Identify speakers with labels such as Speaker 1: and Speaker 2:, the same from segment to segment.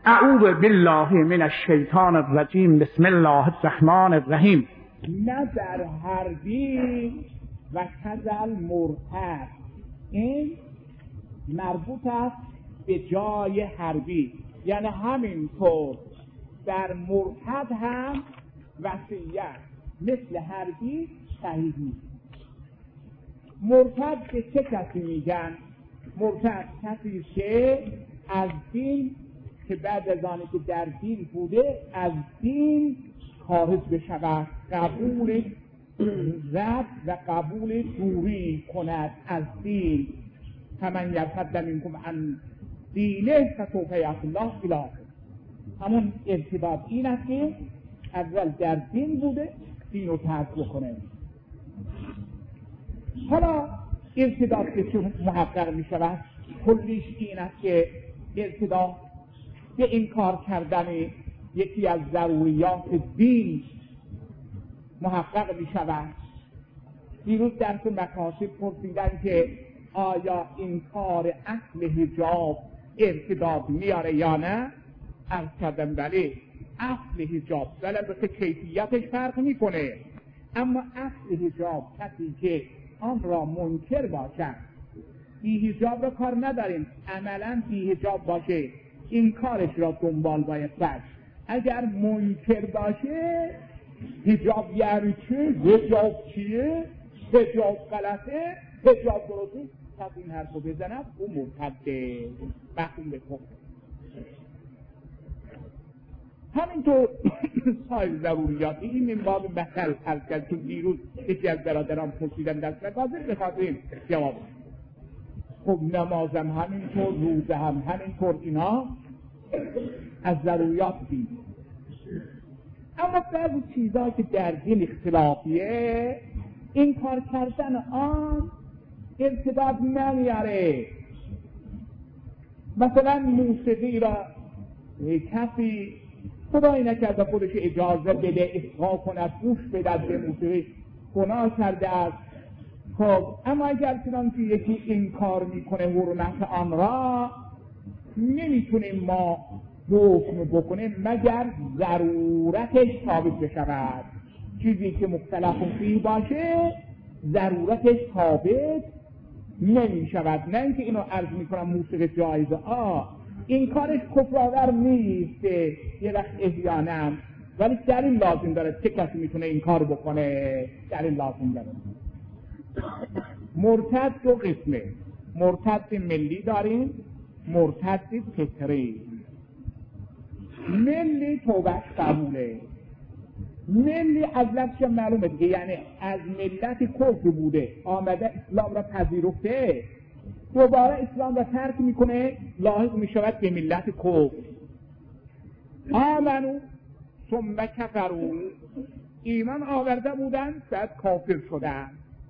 Speaker 1: اعوذ بالله من الشیطان الرجیم. بسم الله الرحمن الرحیم.
Speaker 2: نه در حربی و کذل مرتد، این مربوط است به جای حربی، یعنی همینطور در مرتد هم وصیت مثل حربی صحیح نیست. مرتد به چه کسی میگن؟ مرتد کسی که از دین، که بعد از آنی که در دین بوده از دین خارج بشود، قبول رد و قبول دوری کند از دین. فمن یرتد منکم عن دینه فسوف یأتی الله الی آخره. همون ارتباط این است که اول در دین بوده، دین رو ترک بکنه. حالا ارتباط که چون محقق می شود، کلیش این است که ارتباط به این کار کردن یکی از ضروریات دین محقق می شود. دیروز درس مکاسب پرسیدن که آیا این کار اصل حجاب ارتباط میاره یا نه؟ عرض کردم بله، اصل حجاب، ولی البته کیفیتش فرق میکنه، اما اصل حجاب کسی که آن را منکر باشد، بی حجاب را کار نداریم، عملا بی حجاب باشه، این کارش را دنبال باید کرد. اگر منکر باشه حجاب یعنی چه؟ حجاب چیه؟ حجاب غلطه، حجاب درسته، پس این حرف رو بزند او مرتده، محکوم به کفر. همینطور سایر ضروریاتی این من باب مثل حل کرد که دیروز یکی از برادران پرسیدن در مکاسب بخواهیم جواب. خب نمازم همینطور، روزه هم همینطور، اینا از ضروریات دین. اما بعضی چیزایی که در دین اختلافیه، این کار کردن آن ارتباط نمیاره. مثلا موسیقی را کسی خدایی نکرده خودش اجازه بده اصغا کند، گوش بدد به موسیقی، گناه کرده است. خب اما اگر چنان که یکی این کار میکنه حرمت آن را نمیتونیم ما حکم بکنیم مگر ضرورتش ثابت بشود. چیزی که مختلف فیه باشه ضرورتش ثابت نمی شود. نه اینکه اینو عرض میکنم موسیقی جایزه، این کارش کفرآور نیست یه وقت احیانا، ولی در این لازم داره چه کسی میتونه این کار بکنه، در این لازم داره. مرتد دو قسمه، مرتد ملی داریم، مرتد فطری. ملی توبهش قبوله، ملی از لفظش معلومه دیگه، یعنی از ملت کفر بوده آمده اسلام را پذیرفته، دوباره اسلام را ترک میکنه، لاحق میشود به ملت کفر. آمنو ثم کفروا، ایمان آورده بودن بعد کافر شدن.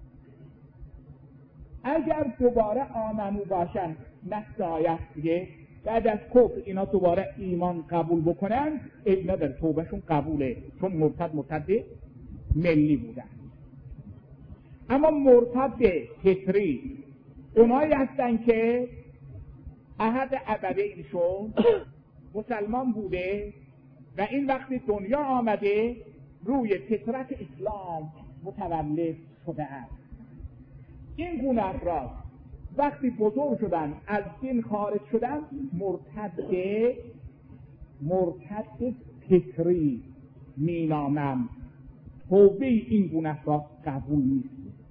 Speaker 2: اگر دوباره آمنو باشن نفس آیت دیگه، بعد از کفر اینا دوباره ایمان قبول بکنن، اینا در توبهشون قبوله، چون مرتد ملی بودن. اما مرتد فطری اونایی هستن که عهد ابدیشون مسلمان بوده و این وقتی دنیا آمده روی فطرت اسلام متولد شده است. این گونه افراد وقتی بزرگ شدن از دین خارج شدن مرتد فطری می نامم. توبه این گونه افراد قبول نیست.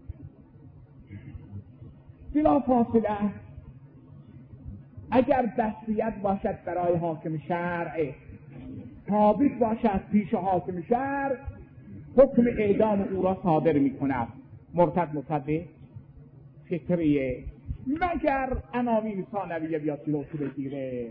Speaker 2: بلا فاصله اگر دستیت باشد برای حاکم شرع، ثابت باشد پیش حاکم شرع، حکم اعدام او را صادر می کند. مرتد فطریه، مگر عناوین ثانویه بیاد جلوشو بگیره.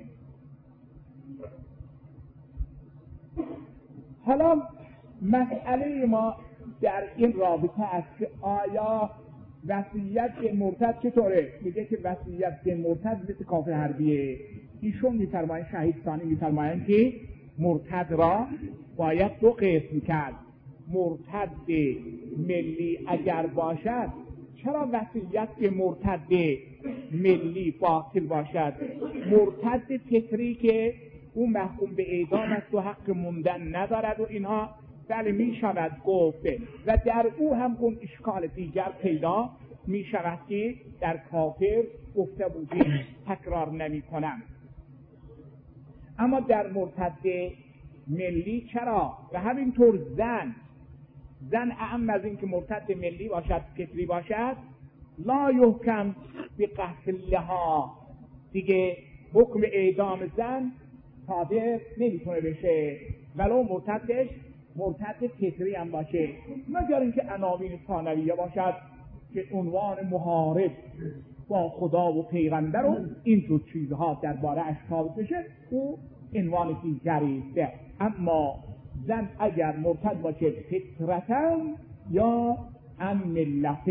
Speaker 2: حالا مسئله ما در این رابطه است که آیا وصیت به مرتد چطوره؟ میگه که وصیت به مرتد مثل کافر حربیه. ایشون میفرمایند، شهید ثانی میفرمایند که مرتد را باید دو قسم کرد. مرتد ملی اگر باشد، چرا وصیت به مرتد ملی باطل باشد؟ مرتد فطری که او محکوم به اعدام است و حق موندن ندارد و اینها بله می شود گفته و در او هم اون اشکال دیگر پیدا می شود که در کافر گفته بودیم، تکرار نمی کنم. اما در مرتد ملی چرا؟ و همینطور زن اعم از این که مرتد ملی باشد فطری باشد لا یحکم به قتلها، دیگه حکم اعدام زن صادر نمیتونه بشه ولو مرتد فطری هم باشه، مگر اینکه عناوین ثانویه باشد که عنوان محارب با خدا و پیغمبر و اینجور چیزها درباره اش ثابت بشه، او عنوان دیگری است. اما زن اگر مرتد باشه فطرتا یا عن ملت،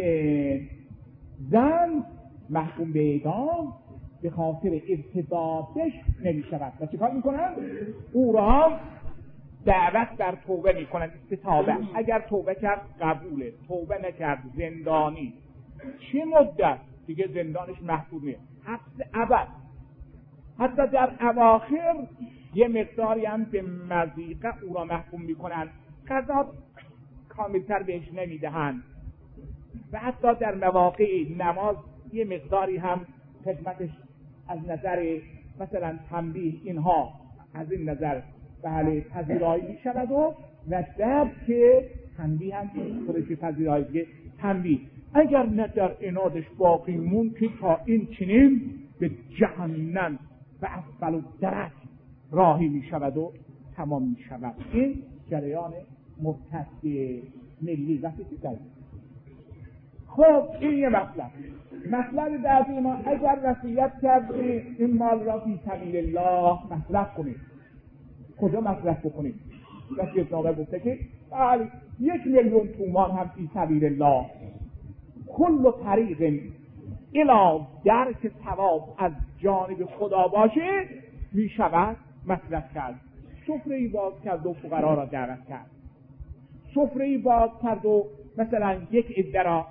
Speaker 2: زن محکوم به اعدام به خاطر ارتدادش نمی شود و چیکار میکنن؟ او را دعوت بر توبه میکنن، استتابه. اگر توبه کرد قبوله، توبه نکرد زندانی. چه مدت؟ دیگه زندانش محدود نیست، حبس ابد. حتی در اواخر یه مقداری هم به مضیقه او را محکوم میکنن، قضا کاملتر بهش نمیدهند و حتی در مواقع نماز یه مقداری هم خدمتش از نظر مثلا تنبیه اینها از این نظر بله پذیرایی می شود و در که تنبیه هم خودش پذیرایی دیگه تنبیه. اگر نه در انادش باقی مون که تا این چنین به جهنم و اسفل الدرک راهی می شود و تمام می شود. این جریان مرتد ملی وقتی داریم. خب این یه مطلب بعدی ما، اگر وصیت کردی این مال را فی سبیل الله مصرف کنید، کجا مصرف بکنید؟ وصیت نامه گفته که بله 1,000,000 تومان هم فی سبیل الله، کل طریق الی درک ثواب از جانب خدا باشه می شود مصرف کرد. سفره‌ای باز کرد و فقرا را دعوت کرد، سفره‌ای باز کرد و مثلا یک عده را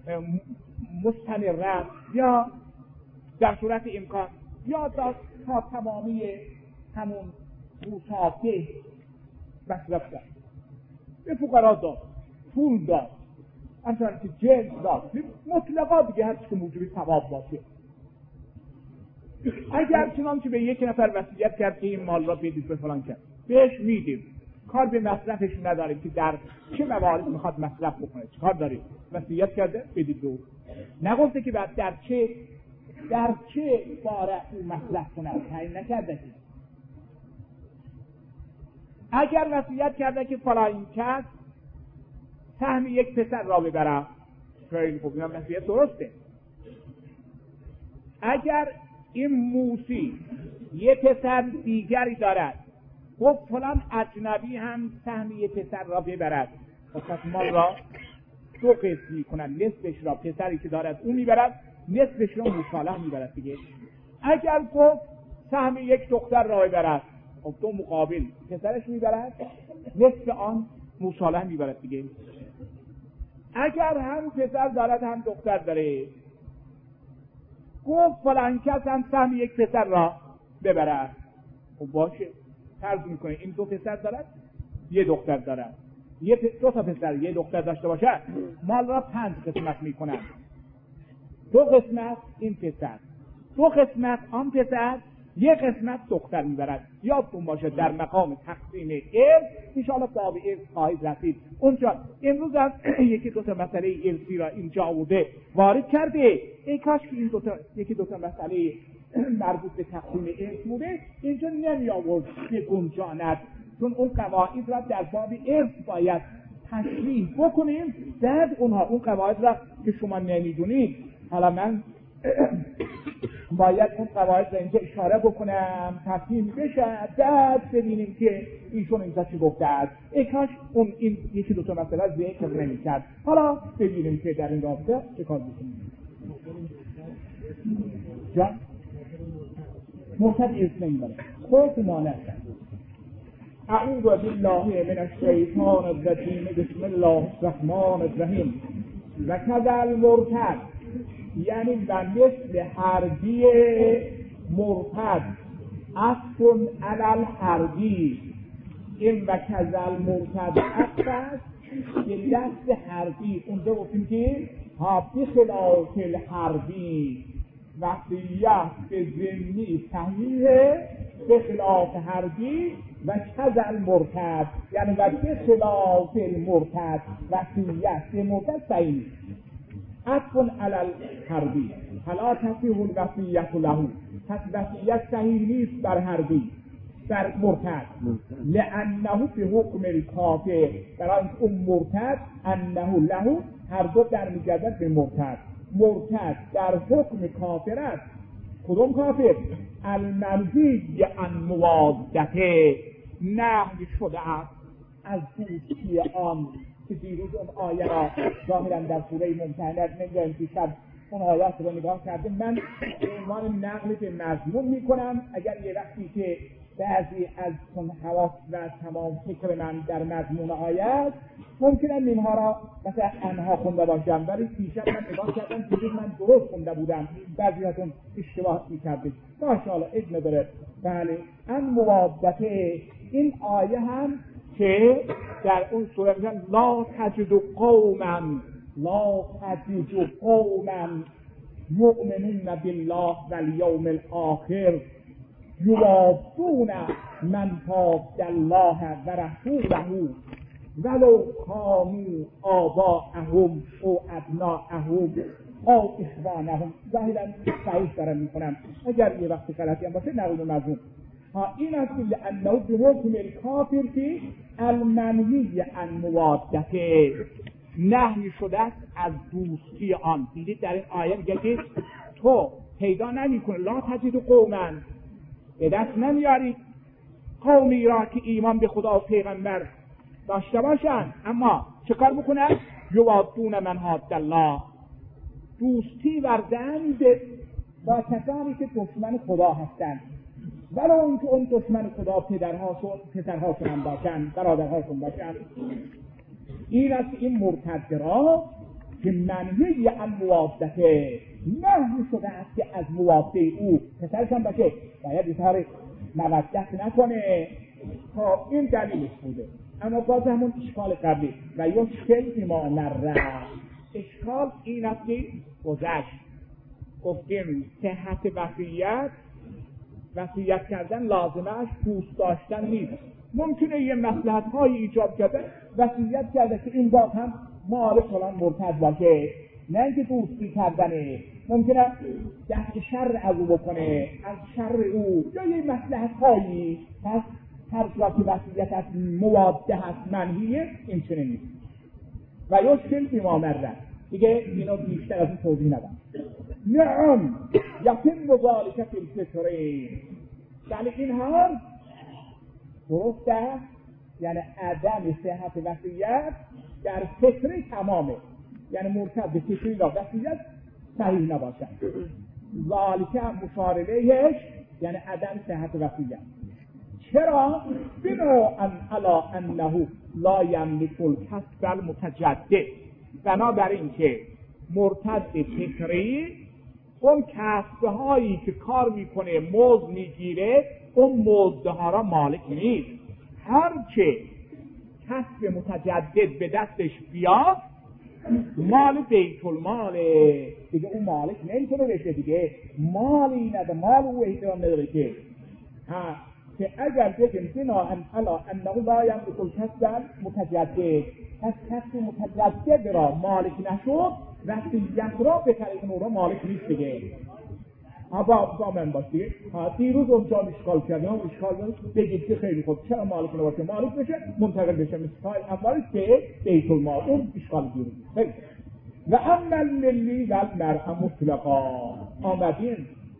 Speaker 2: مستمرن یا در صورت امکان یا تا تمامی همون روساته مصرف کرد، به فقرا داد، پول داد، اصلا که جنس داد، مطلقا دیگه هرچی که موجب ثواب باشه. اگر چنانچه به یک نفر وصیت کرد که این مال را بدید به فلان کرد، بهش میدیم، کار به مصرفش نداریم که در چه موارد میخواد مصرف بکنه، چه کار داریم؟ وصیت کرده بدید دو، نگفته که بعد در چه باره او مصرف کنه، تعیین نکرده که. اگر وصیت کرده که فلان کس سهم یک پسر را ببرم، خیلی خوب، اینم وصیت درسته. اگر این موسی یه پسر دیگری دارد، خب فلان اجنبی هم سهم یه پسر را ببرد، پس مال را دو قسم میکنن، نصفش را پسری که دارد اون میبرد، نصفش را موسی میبرد دیگه. اگر گفت سهم یک دختر را ببرد، خب دو مقابل پسرش میبرد، نصف آن موسی میبرد دیگه. اگر هم پسر دارد هم دختر داره، گفت فلان کس هم سهم یک پسر را ببرد، خب باشه، فرض میکنه این دو پسر دارد یه دختر دارد، دو تا پسر یه دختر داشته باشه، مال را 5 قسمت میکنن، 2 قسمت این پسر، 2 قسمت آن پسر، 1 قسمت دختر میبرد. یادتون باشه در مقام تقسیم ارث انشاءالله باب ارث خواهید رسید اونجا. امروز هم یکی دو تا مسئله ارثی را اینجا آورده وارد کرده، ای کاش که این یکی دو تا مسئله مربوط به تقسیم ارث بوده اینجا نمی آورد به گنجانت، چون اون قواعد را در باب ارث باید تشریح بکنیم، بعد اون قواعد را که شما نمیدونید، حالا من باید اون قواعد را اینجا اشاره بکنم تفهیم بشه، بعد ببینیم که ایشون اینجا چی گفته است. ای کاش اون این یکی دو تا مسئله ذکر نمی‌کرد. حالا ببینیم که در این رابطه چه کار بکنیم. جان مرتد ارث نمیبره، خودت مانع کرد. اعوذ بالله من الشیطان الرجیم، بسم الله الرحمن الرحیم. و کذا المرتد، یعنی و مثل حربی مرتد، عطف علی الحربی، این و کذل مرتد عطف است به دست حربی. اونجا گفتیم که بخلاف الحربی وصیت به ضمنی صحیحه، به خلاف حربی و کذل مرتد، یعنی و به خلاف المرتد وصیت به مرتد صحیح. عطف علی الحربی فلا تصح الوصیت له، پس وصیت صحیح نیست بر حربی، بر مرتد. لانه به حکم الکافر، برای اون مرتد انه له هر دو در میگردد به مرتد. مرتد در حکم کافر است. کدوم کافر؟ المنهی عن موادته، نهی شده است از دوستی آن، که دیروز اون آیه را ظاهرا در سوره ممتحنه نمیدونم که شب اون آیات رو نگاه کردیم. من به عنوان نقل به مضمون میکنم، اگر یه وقتی که بعضی از چون حواس و تمام فکر من در مضمون آیات ممکنه اینها را مثلا انها خونده باشم، ولی پیشم من نگاه کردم دیروز من درست خونده بودم، بعضیاتون اشتباه میکردید. ماشاءالله عیب نداره. بله، ان موادته، این آیه هم که در اون سوره میگن لا تجد قوما یؤمنون بالله والیوم الاخر یوافون من حاد الله و رسوله ولو کانوا آباءهم او ابناءهم او اخوانهم. ظاهرا صحیح دارم میکنم، اگر یه وقت غلطی هم باشه نقل مضمون. این است که لانه به حکم الکافر که المنهی عن موادته، نهی شده است از دوستی آن. دیدید در این آیه میگه که تو پیدا نمی‌کنی، لا تجد قوما، به دست نمیاری قومی را که ایمان به خدا و پیغمبر داشته باشند، اما چه کار بکنن؟ یوادون من حاد الله، دوستی ورزند با کسانی که دشمن خدا هستند، ولو اون که اون دشمن خدا پسرهاشون هم باشند، برادرهاشون باشند. این است این مرتد را که منهی عن موادته، نهی شده است که از مواده او پسرش هم باشه باید اظهار مودت نکنه. تا این دلیلش بوده. اما باز همون اشکال قبلی و یشکل بما مره، اشکال این است که گذشت گفتیم صحت وصیت کردن لازمش دوست داشتن نیست. ممکنه یه مصلحت های ایجاب کرده وصیت کرده که این باز هم مال فلان مرتد باشه، نه اینکه دوستی کردنه. ممکنه دست شر از او بکنه، از شر او، یا یه مصلحت هایی. پس هر جا که وصیت از مواده هست منهیه، این چنین نیست. و یشکل بما مره، دیگه اینو بیشتر از این توضیح ندم. نعم یتم ذلک فی الفطره، یعنی این هر درست است، یعنی عدم صحت وصیت در فطره تمامه، یعنی مرتد به فطری را وصیت صحیح نباشد. ذالک مشار الیهش یعنی عدم صحت وصیت. چرا؟ بناء علی انه لا یملک الکسب المتجدد، بنابراین که مرتد فطری اون کسبهایی که کار میکنه مزد میگیره، اون مزدها را مالک نیست. هر که کسب متجدد به دستش بیاد مال بیت الماله، دیگه اون مالک نمیتونه بشه، دیگه مالی نده، مال او احترام نداره که که اگر بگیم بناء علی انه لا یملک الکسب متجدد، پس کسب متجدد را مالک نشد، وصیت را به طریق اون را مالک نیست دیگه. با من باشه. دیروز اونجا اشکال کردیم، اشکال بگید که خیلی خوب چرا مالک نباشه، مالک بشه منتقل بشه مثل اولی که بیت المال، اون اشکال دیروز. خیلی و اما الملی و المرأة مطلقا، آمدین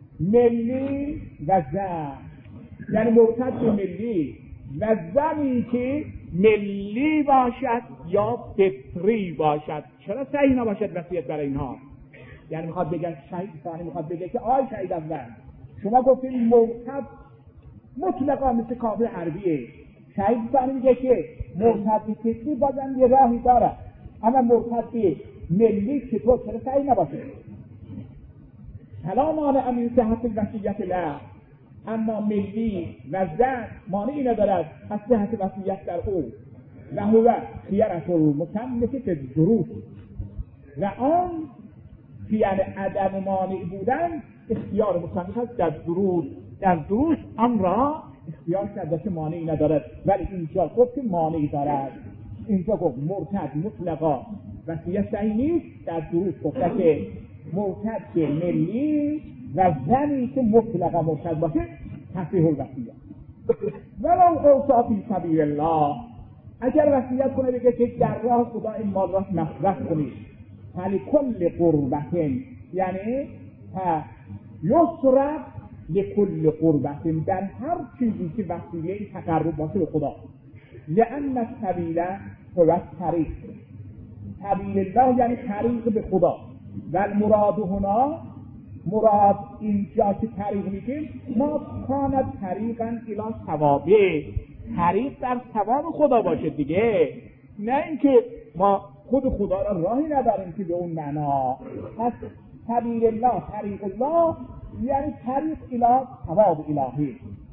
Speaker 2: ملی و زن، یعنی مرتد ملی و زنی که ملی باشد یا فطری باشد. چرا صحیح نباشد وصیت برای اینها؟ یعنی میخواد بگن شهید ثانی میخواد بگه که آی شهید اول شما گفتین مرتد مطلقا مثل کافر حربیه، شهید ثانی میگه که مرتد فطری بازم یه راهی داره، اما مرتد ملی چطور چرا صحیح نباشه؟ سلام علی امین صحت الوصیت له، اما ملی و زن مانعی ندارد از صحت وصیت در او و هو خیرة المصنف فی الدروس و آن فی عدم مانع بودن اختیار مصنف است در دروس آن را اختیار کرده که مانعی ندارد، ولی اینجا گفت که مانعی دارد. اینجا گفت مرتد مطلقا وصیت صحیح نیست، در دروس گفته که مرتد ملی و زنی که مطلقا مرتد باشه تصحیح الوصیت. ولو اوصا فی سبیل الله، اگر وصیت کنه بگه که در راه خدا این مال را مصرف کنید، فلکل قربت، یعنی یصرف لکل قربت، در هر چیزی که وسیله تقرب باشه به خدا. لأن السبیل هو الطریق، سبیل الله یعنی طریق به خدا. و المراد هنا، مراد اینجا که طریق میگیم، ما کانت طریقا الی ثوابه، طریق در ثواب خدا باشه دیگه، نه اینکه ما خود خدا را راهی نداریم که به اون معنا. پس سبیل الله، طریق الله یعنی طریق الی ثواب الهی.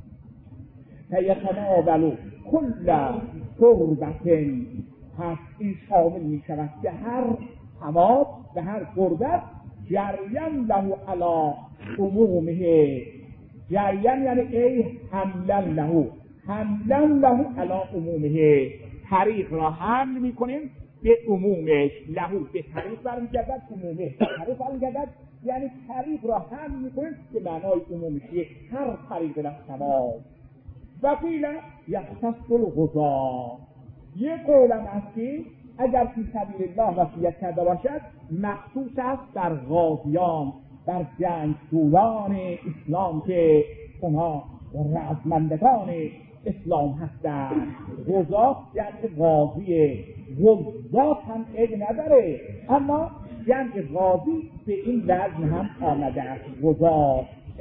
Speaker 2: فیتناول کل قربت، پس این شامل می شود که هر ثواب و هر قربت جریان له علی عمومه، جریان یعنی ای حملن له علی عمومه، طریق را حمل می کنیم به عمومش، له به طریق برمیگردد، عمومه طریق برمیگردد، یعنی طریق را حمل می کنیم به معنای عمومشی هر طریق له ثواب. و قیل یختص الغزا، یک قولم است که اگر فی سبیل الله وصیت کرده باشد مخصوص است در غازیان، در جنگجویان اسلام که اونها رزمندگان اسلام هستند. غزا یعنی غازی، غزات هم عیب نداره، اما جنگ غازی به این وزن هم آمده است، غزا.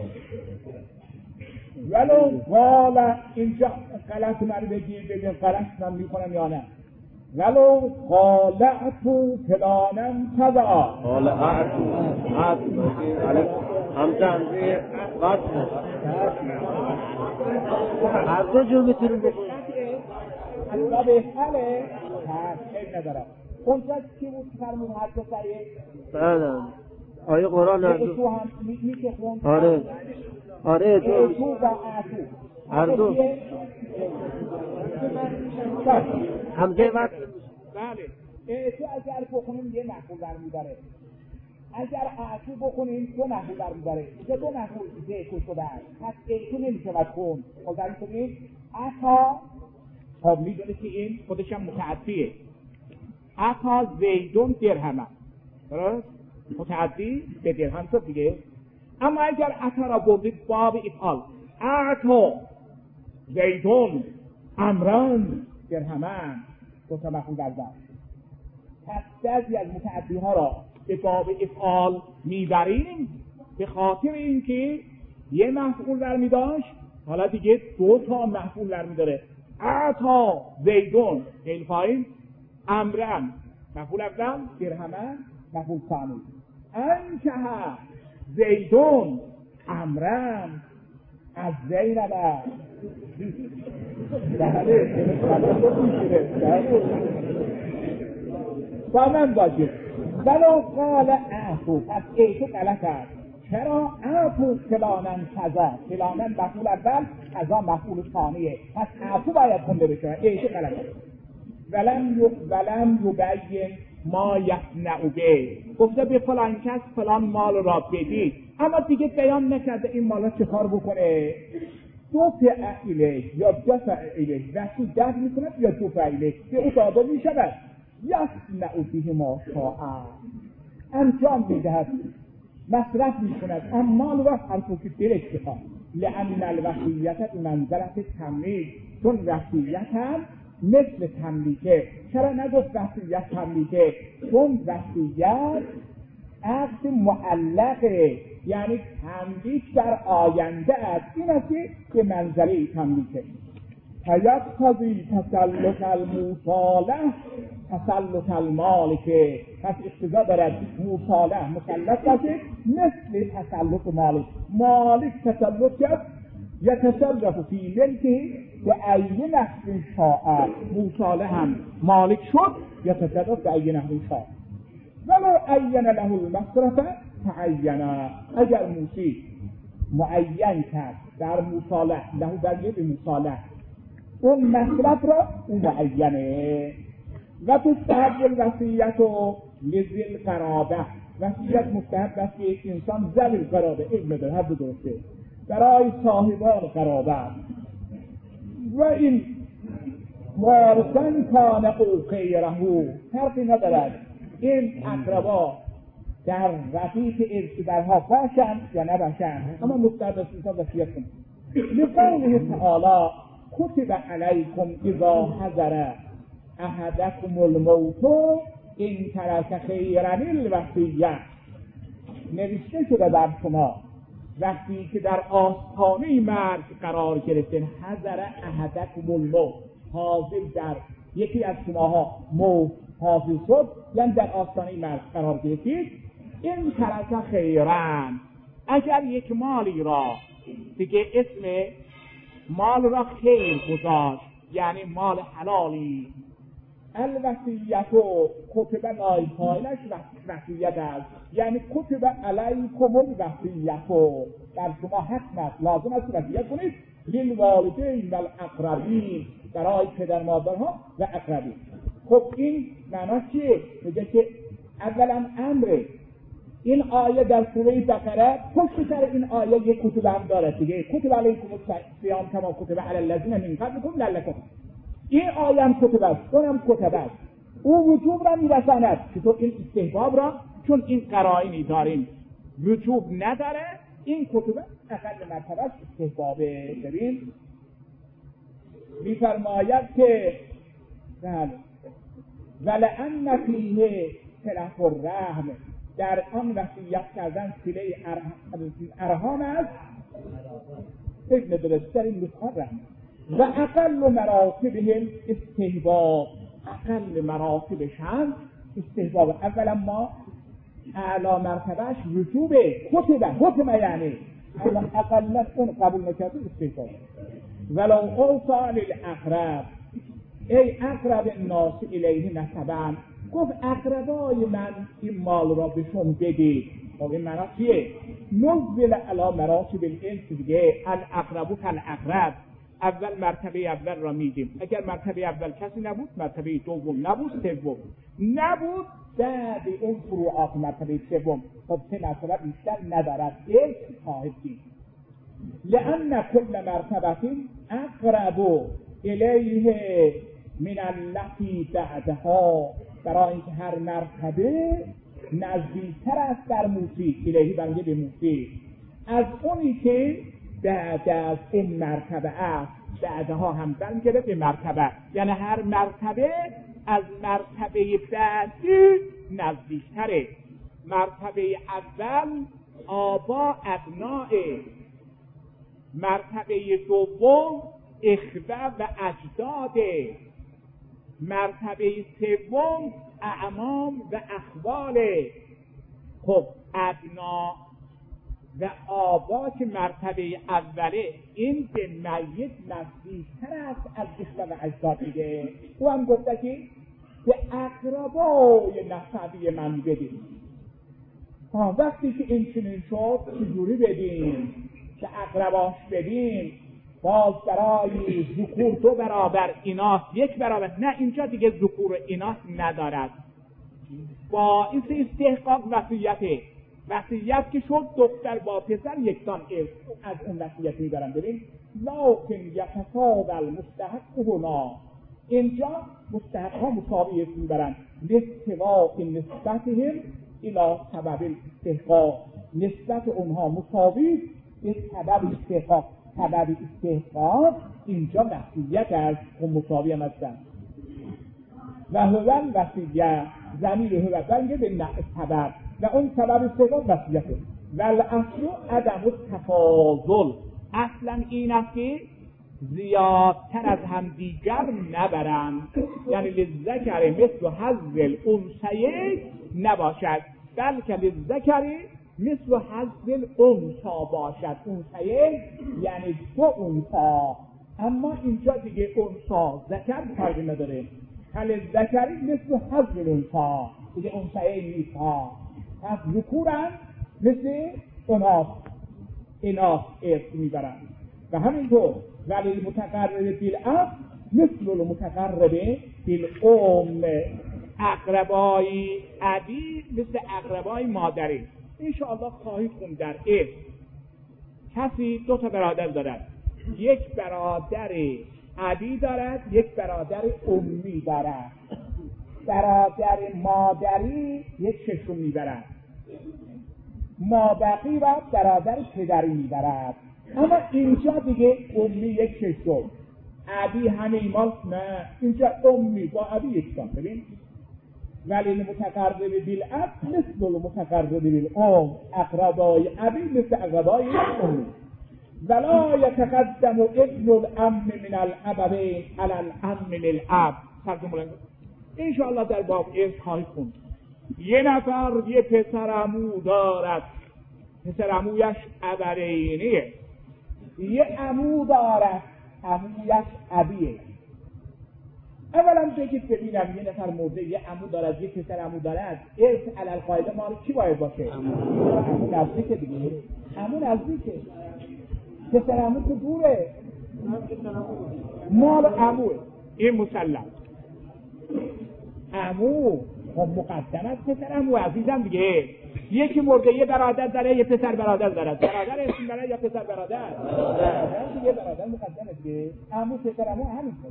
Speaker 2: ولو قال، اینجا غلط من بگید ببین غلط من میکنم یا نه. ولو قالعت فلانم کذا،
Speaker 3: قالعت همزه قطع، هر دو جور میتونیم بکنیم.
Speaker 2: اصلا به حاله خیلی ندارم. اونجا چی بود فرمون هر دو سریع؟
Speaker 3: بله آیه قرآن هر دو.
Speaker 2: تو هم میشه خون؟
Speaker 3: آره دو.
Speaker 2: تو و اتو
Speaker 3: هر دو همزه وقت.
Speaker 2: بله تو اگر بخونیم یه مفعول برمیداره، اگر اتو بخونیم دو مفعول برمیداره، که دو مفعول زیتو شده است، پس ایتو نمیشه باید خون. خودم کنیم اتا، خب میدونه که این خودش هم متعدیه. اتا زیدون درهم، درست؟ متعدی به درهم شد دیگه. اما اگر اتا را بردید باب افعال، اتا زیدون امران درهمن، دو تا مفعول در باب. پس بعضی از متعدی ها را به باب افعال میبریم به خاطر اینکه یه مفعول برمی داشت، حالا دیگه دو تا مفعول برمی داره. اتا زیدون فعل فاعل، امرن مفعول اول، درهمن مفعول ثانی. انکه زیدون امرن از زینب، بله با من باشه. ولو قال اعفو، پس ایتو غلط است. چرا؟ اعفو فلانن کذا، فلانن مفعول اول، کذا مفعول ثانیه، پس اعفو باید خونده بشه. ایتو غلط است. ولم یبین ما یصنع به، گفته به فلان کس فلان مال را بدید، اما دیگه بیان نکرده این مال را چه کار بکنه. دو فعیله یا دو فعیله وقتی دفع میکنه یا دو فعیله که او داده میشود. یصنع به ما شاء، انجام میدهد، مصرف میکند اما مال را حرفو که دلش بخواد. لأن الوصیت منزلت تملیک، چون وصیت هم مثل تملیکه. چرا نگفت وصیت تملیکه؟ چون وصیت عقد معلقه، یعنی تملیک در آینده است، این است که به منزله تملیکه. فیقتضی تسلط المصالح تسلط المالکه، پس اقتضا دارد مصالح مسلط باشه مثل تسلط مالک. مالک تسلط کرد یتصرف فی ملکه به ای نحو شاء. موسی هم مالک شد یتصرف به ای نحو شاء. ولو عین له المصرف تعین. اگر موسی معین کرد در مصالح له در یه مصالح اون مصرف را اون معینه. و تستحب الوصیت لذی القرابه. وصیت مستحب است که انسان ذوی القرابه علم داره، حد درسته، برای صاحبان قرابه. و این وارثن کان او غیره. فرقی ندارد این اقربا در رفیق ارثبرها باشند یا نباشند، اما مستحب است انسان وصیت کنه. لقوله تعالی کتب علیکم اذا حضر احدکم الموت این ترک خیرا الوصیه. نوشته شده بر شما وقتی که در آستانه مرگ قرار گرفتین، حضر احدکم الموت، حاضر در یکی از شماها موت حاضر شد، یعنی در آستانه مرگ قرار گرفتید، این ترک خیرا، اگر یک مالی را دیگه اسم مال را خیر گذاشت، یعنی مال حلالی، الوصیت و کتب نایفایلش وصیت است، یعنی کتب علیکم الوصیت، در شما حق است، لازم است وصیت کنید، للوالدین و الاقربین، برای پدر مادرها و اقربین. خب این معنی چیه؟ میگه که اولا امره. این آیه در سوره بقره پشت سر این آیه یک کتب هم داره دیگه، کتب علیکم الصیام کما کتب علی الذین من قبلکم لعلکم. این آیه هم کتب است، اونم کتب است. او وجوب را میرساند، چطور این استحباب را، چون این قرائنی داریم وجوب نداره، این کتب اقل مرتبه استحبابه. ببین میفرماید که ولأن فیه صلة الرحم، در آن وصیت کردن صله ارحام است، فکر ندارد در این نسخه رحم. و اقل مراتبهم استحباب، اقل مراتبش هم استحباب. اولا ما اعلی مرتبهش وجوبه، کتبه یعنی اقلت اون قبول نکرده استحباب. ولو اوصى للاقرب، ای اقرب الناس الیه نسبا، گفت اقربای من این مال را به شما بدید. خب این معنی چیه؟ نزل علی مراتب الانس، دیگه الاقرب فالاقرب، اول مرتبه اول را میدیم. اگر مرتبه اول کسی نبود، مرتبه دوم نبود، سوم نبود، بعد اون فروعات مرتبه سوم. خب سه مرتبه بیشتر ندارد یک صاحب دید. لأن كل مرتبه اقرب الیه من التي بعدها، برای اینکه هر مرتبه نزدیکتر است در موسی، الیهی برای به موسی، از اونی که بعد از این مرتبه است. بعدها هم برمیگرده به مرتبه، یعنی هر مرتبه از مرتبه بعدی نزدیکتره. مرتبه اول آبا ابناء، مرتبه دوم اخوه و اجداد، مرتبه سوم اعمام و اخواله. خب ابنا و آبا که مرتبه اوله، این به میت نزدیکتر است از اخوه و اجداد دیگه. او هم گفته که به اقربای نسبی من بدیم. وقتی که این چنین شد چجوری بدیم؟ که اقرباش بدیم، باز برای ذکور 2 برابر، ایناث 1 برابر. نه اینجا دیگه ذکور و ایناث ندارد، با این استحقاق وصیت که شد دختر با پسر یکسان از اون وصیت می‌برن. ببین لکن یتساوی المستحق هنا، اینجا مستحق ها مساوی می‌برن. لاستواء نسبتهم الی سبب الاستحقاق، نسبت اونها مساوی به سبب استحقاق. سبب استحقاق اینجا وصیت است و مساوی هم هستند. و هو الوصیه، ضمیر هو برمیگرده به سبب و اون سبب استحقاق وصیته. و الاصل عدم التفاضل، اصلا این است که زیادتر از هم دیگر نبرند، یعنی للذکر مثل حظ الانثیین نباشد، بلکه للذکر مثل حظ الانثی باشد. انثیین یعنی دو انثی، اما اینجا دیگه انثی ذکر فرقی نداره. حل ذکری مثل حظ الانثی، دیگه انثیین نیست ها. پس ذکورن مثل اناث ارث میبرن. و همینطور ولی المتقرب بالاب مثل المتقرب بالام، اقربای ابی مثل اقربای مادری. انشاءالله خواهید خوند در ارث. کسی دو تا برادر دارد، یک برادر ابی دارد، یک برادر امی دارد. برادر مادری یک ششم میبرد، مابقی و برادر پدری میبرد. اما اینجا دیگه امی یک ششم، ابی همه ایمان نه، اینجا امی با ابی یکسان. ببین ولی المتقرب بالاب مثل المتقرب بالام، اقربای ابی مثل اقربای امی. ولا یتقدم ابن الام من الابوین علی الام من الاب. انشاءالله در باب ارث خواهید خوند. یه نفر یه پسر عمو دارد، پسر عمویش ابوینیه. یه عمو دارد، عمویش ابیه. اولا بگید ببینم، یه نفر مرده یه عمو دارد، یه پسر عمو دارد، ارث علی القاعده مال کی باید باشه؟ عمو نزدیکه دیگه، عمو نزدیکه. پسر عمو که دوره، مال عموه. این مسلم. عمو مقدم از پسر عمو عزیزم دیگه. یکی مرده یه برادر داره، یه پسر برادر داره. برادر اسم داره یا پسر برادر؟ برادر دیگه، برادر مقدمه دیگه. عمو پسر عمو همینطور.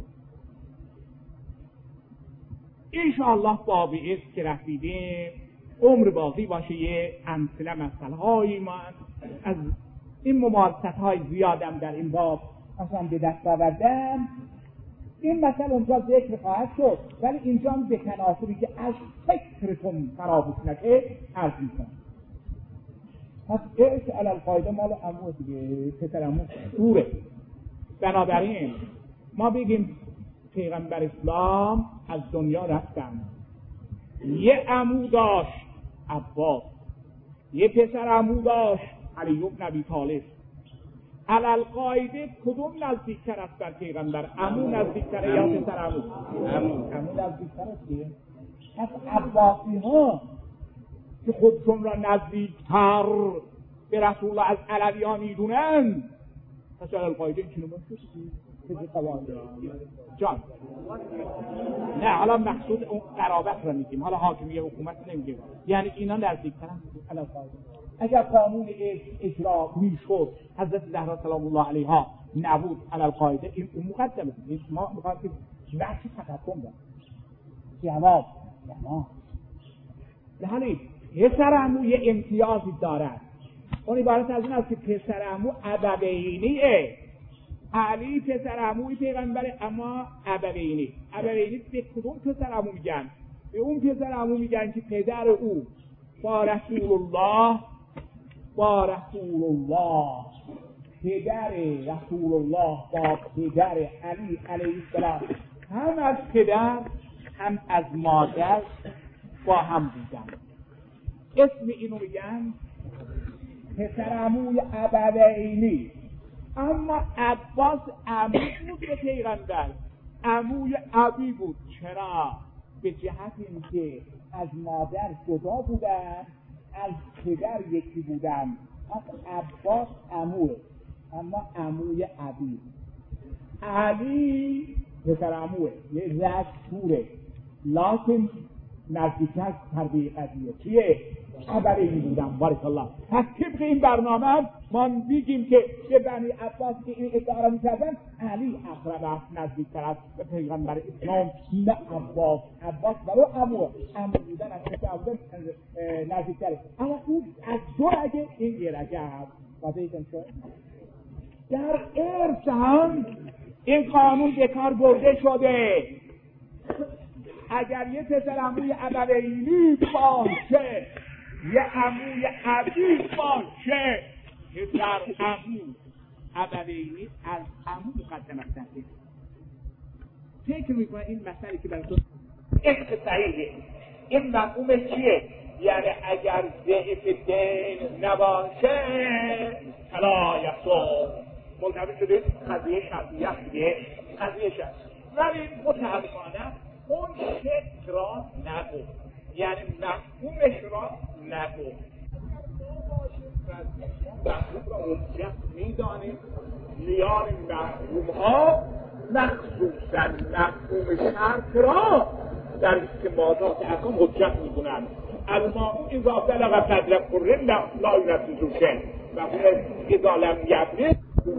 Speaker 2: انشاءالله باب ارث که رسیدیم، عمر باقی باشه یه امثله مسئله‌هایی ما از این ممارست‌های زیادم در این باب اصلا به دست آوردم. این مثلا اونجا ذکر خواهد شد، ولی اینجا هم به تناسبی که از فکرتون فراموش نشه عرض می‌کنم. پس ارث علی القاعده مال عمو دیگه، پسر عمو دوره. بنابراین ما بگیم پیغمبر اسلام از دنیا رفتن، یه عمو داشت عباس، یه پسر عمو داشت علی بن ابی طالب. علی القاعده کدوم نزدیکتر است بر پیغمبر؟ عمو نزدیکتره یا پسر عمو؟ عمو نزدیکتر است دیگه. پس عباسی ها که خودشون را نزدیکتر به رسول الله از علویان میدونن، پس علی القاعده این چنون باشه پس قواعد جان. نه حالا مقصود اون قرابت را میگیم، حالا حاکمیه حکومت نمیگیم. یعنی اینا نزدیکتر است علی القاعده. اگر قانون اجرا میشد حضرت زهرا سلام الله علیها نبود علی القاعده، این مقدمه. ما میخوایم وقتی تقدم داریم. جواب لحالی پسر عمو یه امتیازی دارد. اون عبارت از این است که پسر عمو ابوینیه. علی پسر عموی پیغمبر، اما ابوینی. ابوینی به کدوم پسر عمو میگن؟ به اون پسر عمو میگن که پدر او با رسول الله، پدر رسول الله با پدر علی علیه السلام هم از پدر هم از مادر با هم بودن. اسم اینو میگن پسر عموی ابوینی. اما عباس عمو بود به پیغمبر، عموی ابی بود. چرا؟ به جهت اینکه از مادر جدا بودن، از پدر یکی بودن. پس عباس عموه، اما عموی ابی. علی پسر عموه، یه رشوره، لکن نزدیکتر تربیه قضیه چیه؟ ابوینی بودن. بارک الله. پس طبق این برنامه هم ما بگیم که به بنی عباس که این ادعا را می‌کردن، علی اقرب است، نزدیکتر است به پیغمبر اسلام، نه عباس. عباس برای عمو بودن از پسر عباس نزدیکتره. اما او از دو رگه این یه رگه هست. واضحه شد؟ در ارث هم این قانون به کار برده شده. اگر یه پسر عموی ابوینی باشه، یه عموی ابی باشه، پسر عمو ابوینی از عمو مقدم است. فکر میکنه این مسئله که براتون عشق صحیحه. این مفهومش چیه؟ یعنی اگر ضعف دین نباشه فلا یصوم. ملتفت شدید قضیه شرطیه دیگه، قضیه شرط. ولی متاسفانه اون شکل را نگو، یعنی مفهومش را نگو. مفهوم را حجت میدانیم، میان مفهوم ها مخصوصا مفهوم شرط را در استمادات احکام حجت میدونن. الماء اذا بلغ قدر قره لا ينفذ شيء مفهوم اذا لم يبلغ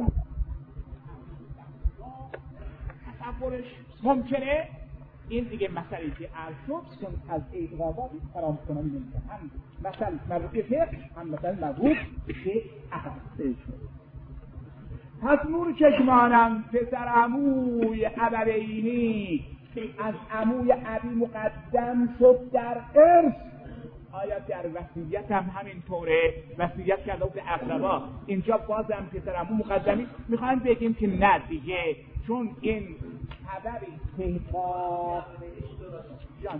Speaker 2: تصورش ممکنه. این دیگه مسئله که عرض شد چون از اعتقاداتی فرام کنم نمیشه، هم مثلا مربوط به فقه، هم مثلا مربوط به عقل. پس نور چشمانم پسر عموی ابوینی از عموی ابی مقدم شد در ارث. آیا در وصیت هم همینطوره؟ وصیت کرده بود اقربا، اینجا بازم پسر عمو مقدمی. میخوایم بگیم که نه دیگه، چون این خبری پیدا جان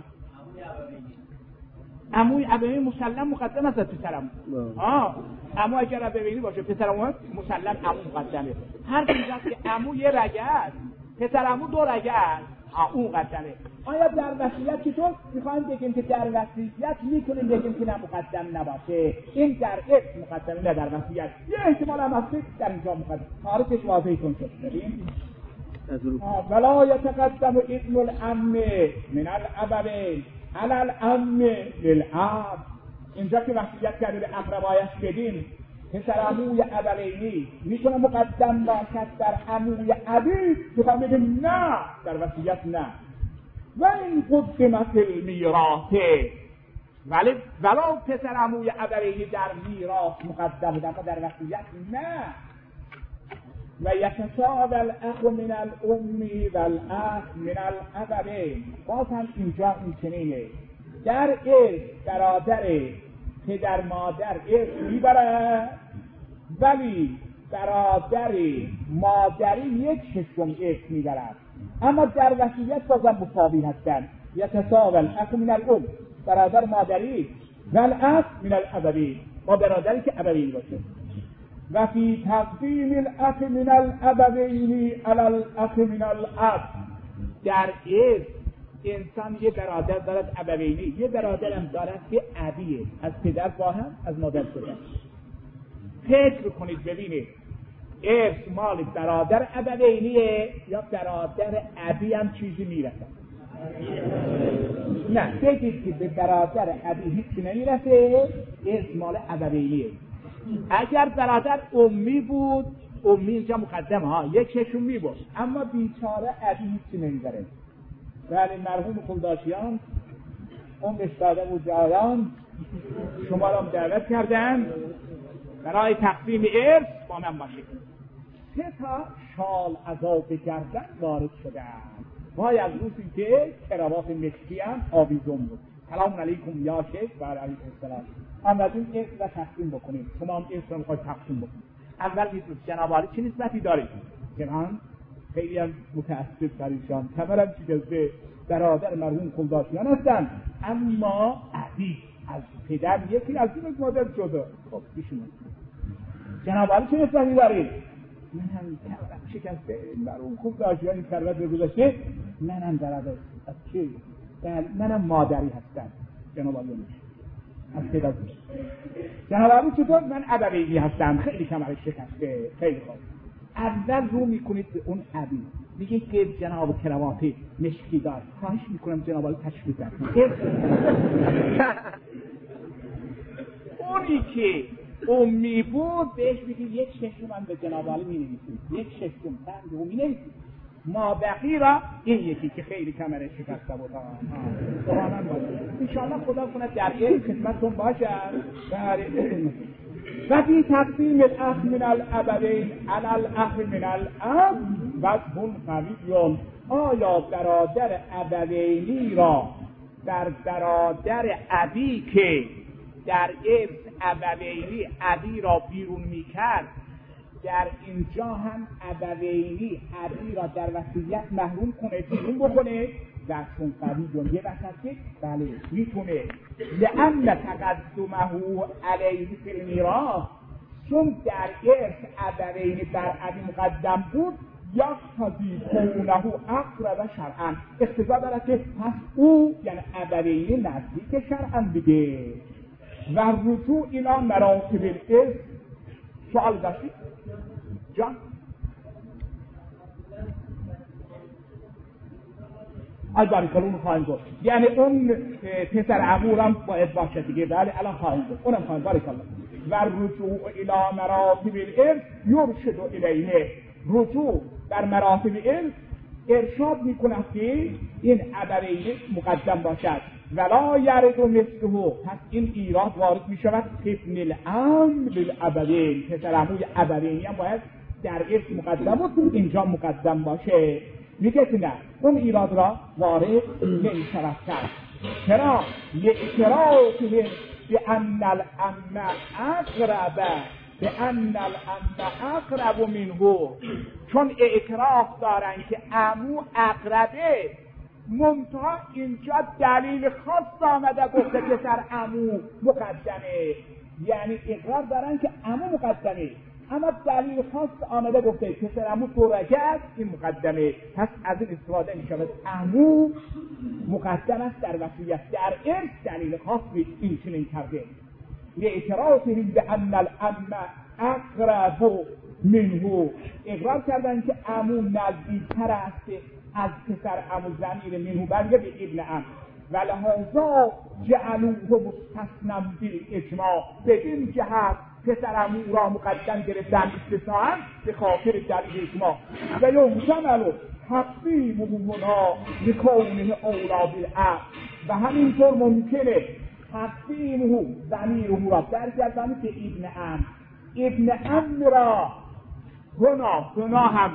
Speaker 2: عموی ابوینی مسلم مقدم است از پسر عمو. عمو اگر ابوینی باشه پسر عمو مسلم عمو مقدمه. هر چیزی که عمو یه رگه است، پسر عمو دو رگه است، اون مقدمه. آیا در وصیت چطور؟ میخوایم بگیم که در وصیت میکنیم بگیم که نه مقدم نباشه، این در ارث مقدمه، نه در وصیت. یه احتمال هم هست در اینجا مقدم. خارجش واضحی کن شد. ببین ولا یتقدم ابن العم من الابوین علی العم للاب. اینجا که وصیت کرده به اقربایش بدیم، پسر عموی ابوینی میتونه مقدم باشد در عموی ابی. میخوام بگیم نه، در وصیت نه. و این قدمت المیراثه، ولی ولو پسر عموی ابوینی در میراث مقدم بود اما در وصیت نه. و یتساوی الاخ من الام و الاخ من الابوین. باز هم اینجا این چنینه، در ارث برادر پدر مادر ارث میبره، ولی برادر مادری یک ششم ارث میبرد. اما در وصیت بازم مساوی هستند. یتساوی الاخ من الام، برادر مادری، و الاخ من الابوین، با برادری که ابوین باشه. و فی تقدیم الاخ من الابوین علی الاخ من الاب. در ارث انسان یه برادر دارد ابوینی، یه برادر هم دارد که ابیه، از پدر با هم از مادر شده. فکر کنید ببینید ارث مال برادر ابوینیه یا برادر ابی هم چیزی میرسه؟ نه، بگید که به برادر ابی هیچی نمیرسه، ارث مال ابوینیه. اگر برادر امی بود، امی اینجا مقدمه ها، یک ششمی بود، اما بیچاره ابی هیچی نمیبره. ولی مرحوم خلداشیان عمرش داده بود جایان، شما را دعوت کردن برای تقسیم ارث با من باشید. 3 تا شال عذاب گردن وارد شدن. وای از روزی که کراوات مشکی هم آویزون بود. سلام علیکم یا شیخ و علیکم السلام. آمدیم ارث را تقسیم بکنیم. شما هم ارث را میخواید تقسیم بکنیم. اول میتونید جناب عالی چه نسبتی دارید؟ جنان خیلی هم متاسف در ایشان، کمرم شکسته، برادر مرحوم خلداشیان هستن، اما ابی از پدر یکی از این مادر شده. خب ایشون جناب عالی چه نسبتی دارید؟ من هم کمرم شکسته، مرحوم خلداشیان این ثروت رو گذاشته، منم برادر از چی؟ منم مادری هستم. جناب عالی از پدر جناب عالی چطور؟ من ابوینی هستم، خیلی کمرش شکسته. خیلی خوب، اول رو میکنید به اون ابی، میگید که جناب کراواتی مشکی دار، خواهش میکنم جناب عالی تشریف ببرید. اونی که امی بود بهش میگید یک ششم من به جناب عالی مینویسید، یک ششم بند رو مینویسید. ما بقی را این یکی که خیلی کمرش شکسته بود قرآن باشه. انشاءالله خدا کنه در این خدمتتون باشد. و فی تقسیم الاخ من الابوین علی الاخ من الاب وجه قوی. آیا برادر ابوینی را در برادر ابی که در ارث ابوینی ابی را بیرون میکرد در اینجا هم ابوینی ابی را در وصیت محروم کنه، بیرون بکنه و چون قوی یه وسط بله میتونه. لأن تقدمه علیه فی المیراث، چون در ارث ابوینی بر ابی مقدم بود، یقتضی کونه اقرب شرعا، اقتضا دارد که پس او یعنی ابوینی نزدیک شرعا دیگه. و رجوع الی مراتب الارث. سوال داشتی؟ جان؟ از باریکالون خواهیم گفت، یعنی اون پسر عمورم باید باشه دیگه. بله الان خواهیم گفت، اونم خواهیم باریکالون. و رجوع الی مراتب الارث یرشد الیه، رجوع در مراتب ارث ارشاد میکند که این ابوینی مقدم باشد. ولا یرد مثله، پس این ایراد وارد میشود ابن العم للابوین، پسر عموی ابوینی هم باید در ارث مقدم بود، اینجا مقدم باشه. میگه که نه، اون ایراد را وارد نمیشود کرد. چرا؟ لاعترافهم بأن العم اقرب منه، چون اعتراف دارن که عمو اقربه، منتها اینجا دلیل خاص آمده گفته که سر عمو مقدمه، یعنی اقرار دارن که عمو مقدمه، اما دلیل خاص آمده گفته که سر عمو درجه است، این مقدمه. پس از این استفاده می شود عمو مقدم است در وصیت. در ارث دلیل خاص این چنین کرده. اعترافهم بأن العم اقرب منه، اقرار کردن که عمو نزدیکتر است از پسر عمو، ضمیر منه برگه به ابن عم. ولهذا جعلوه مستثنا بالاجماع، بدین جهت پسر عمو را مقدم گرفتن استثناء به خاطر دلیل اجماع. و یحتمل تقدیمه هنا لکونه اولی بالعقل، و همینطور ممکنه تقدیمه ضمیره را برگردانید به ابن عم. ابن عم را هنا هم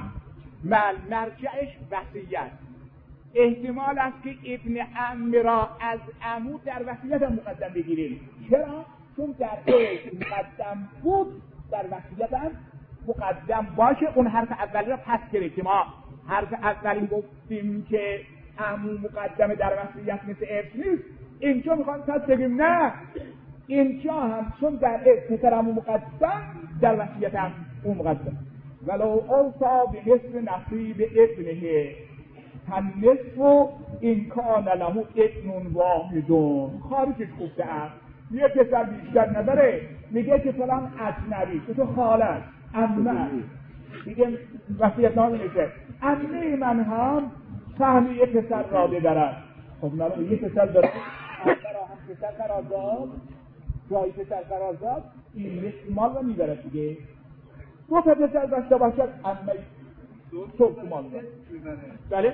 Speaker 2: مرجعش وصیت، احتمال است که ابن عم را از عمو در وصیت هم مقدم بگیریم. چرا؟ چون در ارث مقدم بود، در وصیت هم مقدم باشه. اون حرف اولی را پس گرفتیم. ما حرف اولی گفتیم که عمو مقدم در وصیت مثل ارث نیست، اینجا میخوام پس بگیم نه، اینجا هم چون در ارث پسر عمو مقدم، در وصیت هم اون مقدم. ولو اوصا بنصف نصیب ابنه فالنصف ان کان له ابن واحد. خارجش گفته است یه پسر بیشتر نداره، میگه که فلان اجنبی، تو خاله عمه، میگه وصیت نامه میگه عمه من هم سهم یه پسر را ببرد. خب نه، یه پسر داره، عمه را هم پسر قرار داد، جایی پسر قرار داد، این یک مال رو میبرد دیگه. دو تا پسر داشته باشد، عمه صبح مال داره. بله؟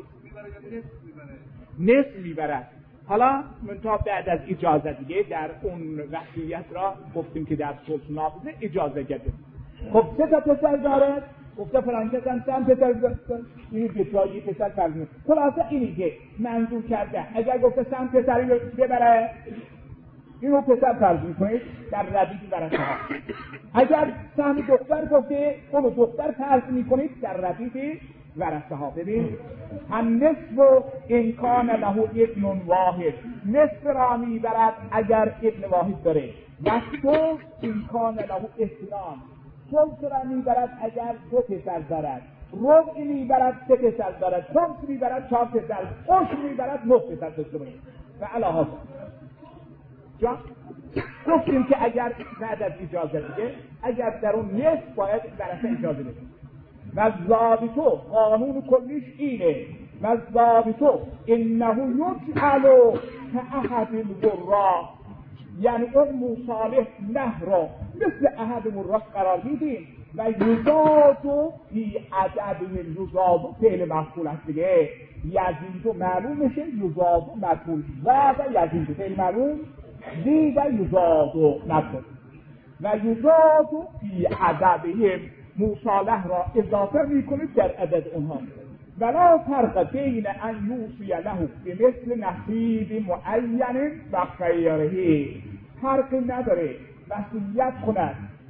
Speaker 2: نصف میبرد. حالا منتها بعد از اجازه دیگه در اون وصیت را گفتیم که در صلح نافذه اجازه گرفت. خب سه تا پسر داره، گفته فلان کسان سه پسر داره، این بیچاره پسر فرض. خلاصه اینی که منظور کرده اگر گفته سه پسری ببره، اینو پسر فرض میکنید در ردیف ورثه ها. اگر سهم دختر گفته اونو دختر فرض میکنید در ردیف ورثه ها. ببین النصف ان کان له ابن واحد، نصف را میبرد اگر ابن واحد داره. و ثلث ان کان له اثنان، ثلث را میبرد اگر دو پسر دارد. ربع میبرد سه پسر دارد. خمس میبرد چهار پسر. عشر میبرد 9 پسر داشته باشه. و علی هذا جا گفتیم که اگر بعد از اجازه دیگه، اگر در اون نصف باید ورثه اجازه بده. و ضابطو قانون کلیش اینه، و ضابطو انه یجعل كأحد الغرا، یعنی اون مصالح نه را مثل احد مراد قرار میدیم. و یزاد فی عدد یزاد فعل مفعول است دیگه. یزید معلوم میشه، یزاد مفعول، زاد یزید فعل معلوم، زید یزاد مفعول. و یزاد فی عددهم، مصالح را اضافه میکنید در عدد اونها. ولا فرق بین ان یوصی له بمثل نصیب معین و غیره، فرق نداره وصیت کند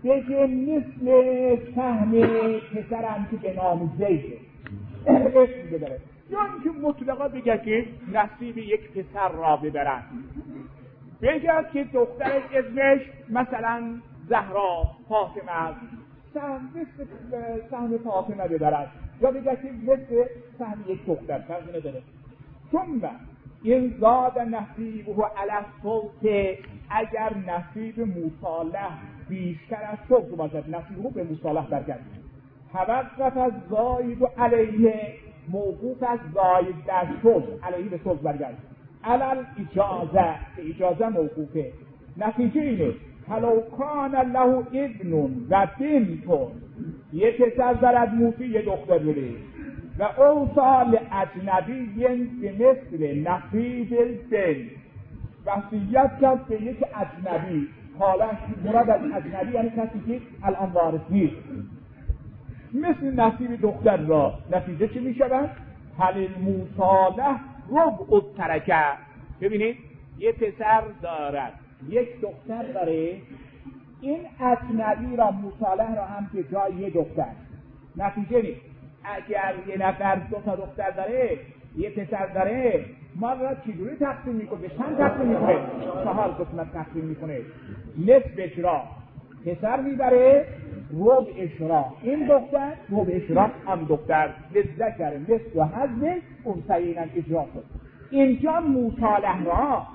Speaker 2: بگه مثل سهم پسرم که به نام زیده اسم ببره، یا اینکه مطلقا بگه که نصیب یک پسر را ببرن، بگه که دختر اسمش مثلا زهرا فاطمه است، مثل سهم فاطمه ببرد، یا بگه که مثل سهم یک دختر، فرقی نداره. ثم این زاد نصیبه علی الثلث، اگر نصیب مصالح بیشتر از ثلث باشد، نصیبه به مصالح برگرد. توقف از زاید و علیه، موقوف از زاید در ثلث، علیه به ثلث برگرد. علل اجازه، به اجازه موقوفه. نتیجه اینه فلو کان له ابن و بنت، یه پسر دارد موسی یه دختر بره، و اوصال اجنبی به مثل نصیب البنت، وصیت کرد به یک اجنبی، حالش مراد از اجنبی یعنی کسی که الان وارث نیست، مثل نصیب دختر را، نتیجه چی می شود؟ حل المصالح ربع الترکه. ببینید یه پسر دارد یک دختر داره، این اجنبی را مصالح را هم به جای یه دختر، نتیجه نیست اگر یه نفر دو تا دختر داره یه پسر داره، مال را چجوری تقسیم میکنه؟ به چند تقسیم میکنه؟ 4 قسمت تقسیم میکنه. نصفش را پسر میبره، ربعش را این دختر، ربعش را هم دختر، لذکر مثل و حظ انثیین اجرا شد. اینجا مصالح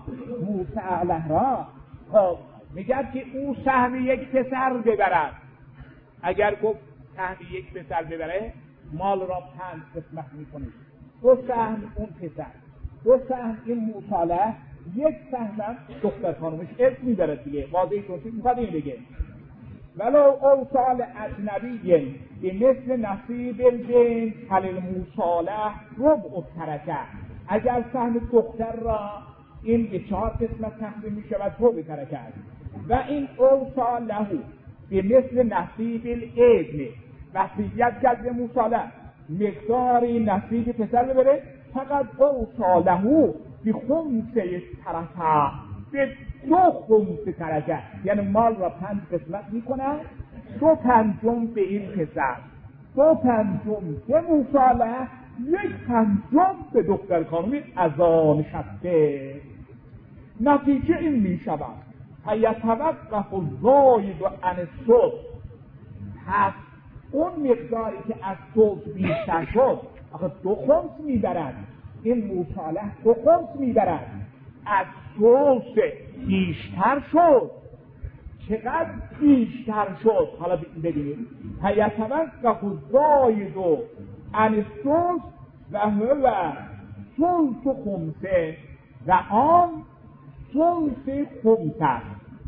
Speaker 2: را خب میگه که او سهم یک پسر ببرد. اگر گفت سهم یک پسر ببره، مال را 5 قسمت میکنه، 2 سهم اون پسر، 2 سهم این مصالح، 1 سهم دختر خانومش ارث میبره دیگه. واضحی کنید میخواد این بگه ولو اوصال اجنبی به مثل نصیب البنت حل المصالح ربع الترکه، اگر سهم دختر را این به 4 قسمت تقسیم می شود، ربع ترکه است. و این اوصال له به مثل نصیب الابن، وصیت کرد به مصالح مقداری نصیب پسر ببره، فقط اوصال له به خمس ترکه، به 2 خمس ترکه، یعنی مال را 5 قسمت میکنن، 2 پنجم به این پسر، 2 پنجم به مصالح، 1 پنجم به دختر خانومی از آن شبه. نتیجه این می شود فیتوقف الزاید عن الثلث، پس اون مقداری که از ثلث بیشتر شد، آخه 2 خمس میبرد، این مصالح 2 خمس میبرد، از ثلث بیشتر شد. چقدر بیشتر شد؟ حالا ببینید فیتوقف الزاید عن الثلث و هو ثلث خمسه، و آن ثلث خمسه.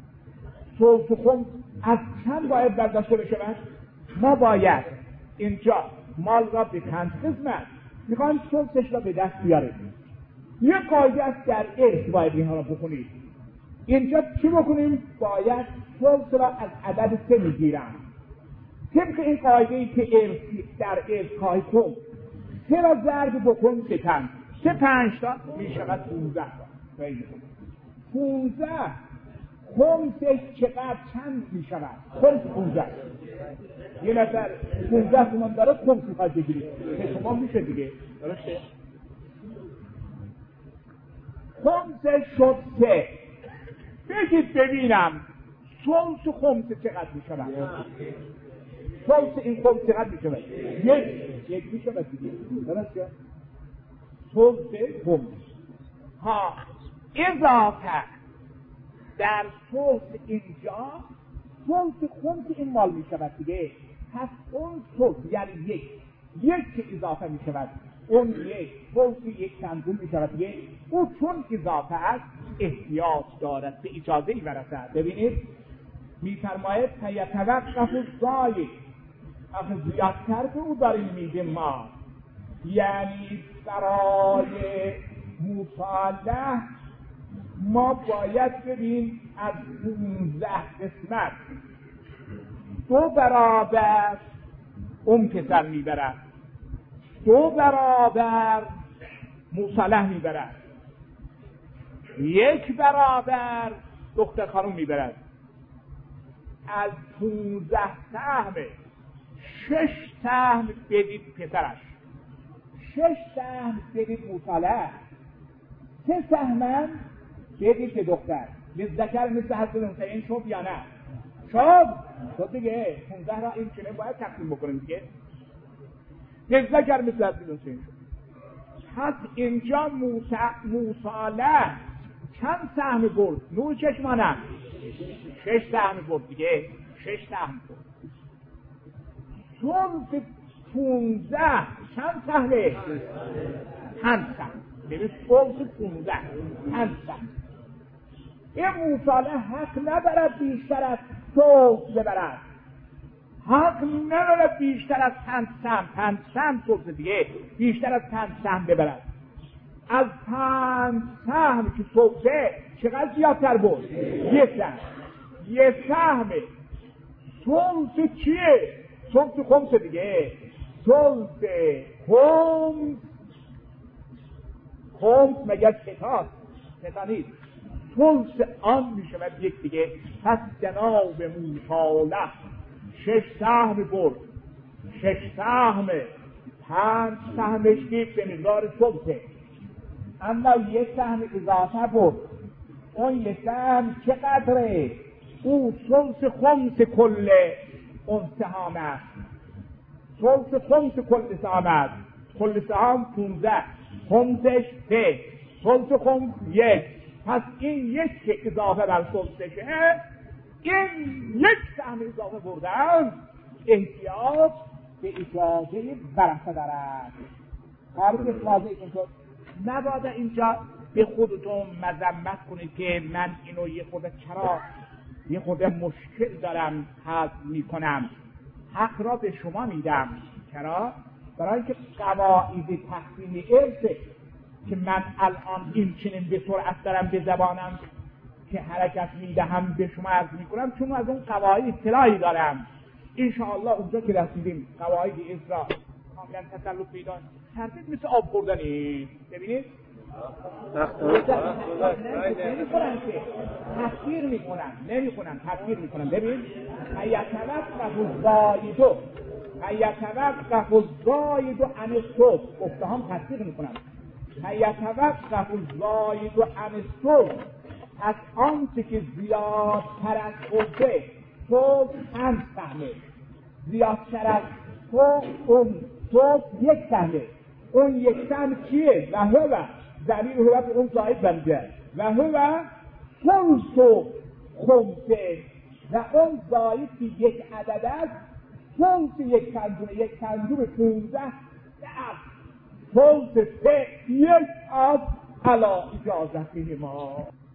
Speaker 2: ثلث خمس از چند باید برداشته بشود؟ ما باید اینجا مال را به 5 قسمت میخوایم ثلثش را به دست بیاریم. یک قاعده است در ارث باید اینها را بخونید. اینجا چی بکنیم؟ باید ثلث را از عدد 3 میگیرم. طبق این قاعده‌ای که در ارث قاعده کن 3 را ضرب بکن 3 5 3 5 تا میشود 15 تا. 15 خمسش چقدر چند میشود؟ خمس 15. یه نفر 15 تومان داره خمس میخواد بگیرید، 3 تومان میشه دیگه، درسته؟ خمسش شد 3. بگید ببینم ثلث خمس چقدر میشود؟ ثلث این خمس چقدر میشود؟ 1 میشود دیگه، درسته؟ ثلث خمس ها اضافه در ثلث اینجا، ثلث خمس این مال می شود دیگه. پس اون ثلث یعنی 1 که اضافه می شود، اون 1 ثلث 1 پنجم می شود دیگه. او چون اضافه است احتیاج دارد به اجازه ای برسد. ببینید می فرماید فیتوقف الزاید، آخه زیادتر که او داریم میگه ما، یعنی برای مصالح ما باید ببین از 15 قسمت 2 برابر اون پسر میبرد، 2 برابر مصالح میبرد، 1 برابر دختر خانوم میبرد. از 15 سهم 6 سهم بدید پسرش، 6 سهم بدید موصله، 3 سهم بدید به دختر. لذکر مثل حظ الانثیین شد یا نه؟ شد دیگه. 15 را این چنین باید تقسیم بکنیم دیگه. لذکر مثل حظ الانثیین شد. پس اینجا موصله چند سهم برد؟ نور چشمانم 6 سهم برد دیگه. 6 سهم برد. ثلث 15 چند سهمه؟ 5 سهم. ببین ثلث 15 5 سهم. این موصله حق ندارد بیشتر از ثلث ببرد، حق ندارد بیشتر از 5 سهم. 5 سهم ثلث دیگه، بیشتر از 5 سهم ببرد. از 5 سهم که ثلثه چقدر زیادتر برد؟ 1 سهم. 1 سهم ثلث چیه؟ ثلث خمس دیگه. ثلث خمس مگر کتا نیست، ثلث آن میشه و یک دیگه. پس جناب موصله 6 سهم برد. 6 سهم 5 سهمش دید به مقدار ثلثه، اما 1 سهم اضافه برد. اون 1 سهم چقدره؟ او ثلث خمس کل اون سهام است. ثلث خمس کل سهام است. کل سهام 15، خمسش 3، ثلث خمس 1. پس این 1 که اضافه بر ثلثشه، این 1 سهم اضافه بردن احتیاط به اجازه ورثه دارد. قابل واضح شد. نباید اینجا به خودتون مذمت کنید که من اینو یه خورده مشکل دارم حل میکنم. حق را به شما میدم. چرا؟ برای اینکه قواعد تقسیم ارث که من الان این چنین به سرعت دارم به زبانم که حرکت میدهم به شما عرض میکنم، چون از اون قواعد اطلاعی دارم. انشاءالله اونجا که رسیدیم قواعد ارث را کاملا تسلط پیدا کردید. مثل آب خوردنی. ببینید تفسیر میکنن. ببین ایتوقف الزاید عن الصوت. گفته هم تفسیر میکنن. ایتوقف الزاید عن الصوت. از آنچه که زیادتر از خورده صوت 5 سهمه، زیادتر از صوت 1 سهمه. اون 1 سهم چیه؟ و هو ضمیر هو به اون زاید بنده و هو ثلث خمسه و اون زاید که 1 عدد است ثلث 1 پنجم. 1 پنجم 15 ثلث 3 1 از علی اجازته ما.